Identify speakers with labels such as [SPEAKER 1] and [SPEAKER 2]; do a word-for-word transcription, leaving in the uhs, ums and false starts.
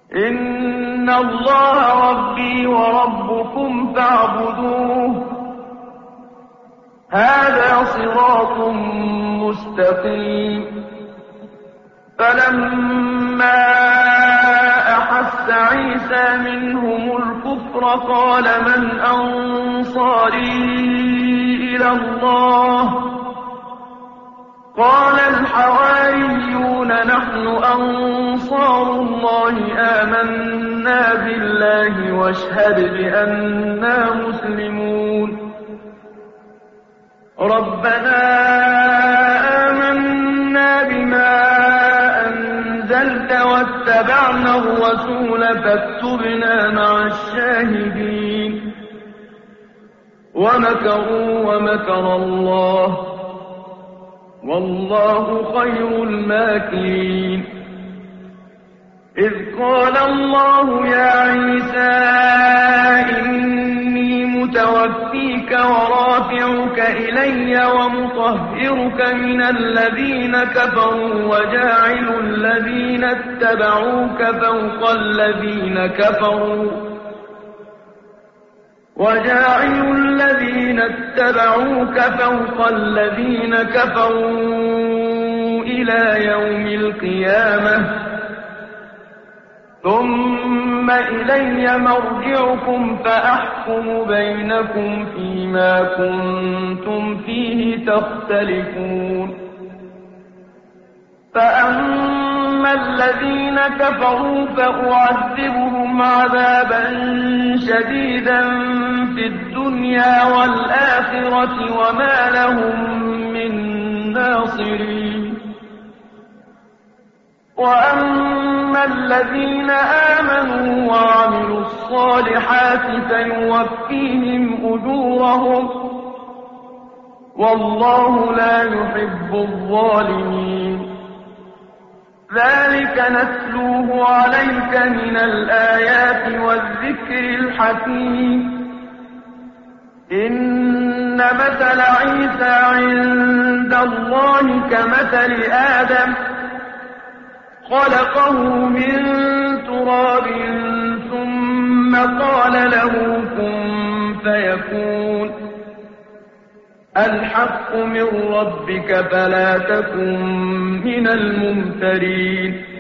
[SPEAKER 1] إن الله ربي وربكم فاعبدوه هذا صراط مستقيم. فلما أحس عيسى منهم الكفر قال من أنصاري إلى الله قال الحواريون نحن أنصار الله آمنا بالله واشهد بأننا مسلمون. ربنا آمنا بما أنزلت واتبعنا الرسول فاكتبنا مع الشاهدين. ومكروا ومكر الله والله خير الماكرين. إذ قال الله يا عيسى إني متوفيك ورافعك إلي ومطهرك من الذين كفروا وجاعل الذين اتبعوك فوق الذين كفروا وجاعل الذين اتبعوك فوق الذين كفروا إلى يوم القيامة ثم إلي مرجعكم فأحكم بينكم فيما كنتم فيه تختلفون. فأما الذين كفروا فأعذبهم عذابا شديدا في الدنيا والآخرة وما لهم من ناصرين. وأما الذين آمنوا وعملوا الصالحات فيوفيهم أجورهم والله لا يحب الظالمين. ذلك نتلوه عليك من الآيات والذكر الحكيم. إن مثل عيسى عند الله كمثل آدم خلقه من تراب ثم قال له كن فيكون. الحق من ربك فلا تكن من الممترين.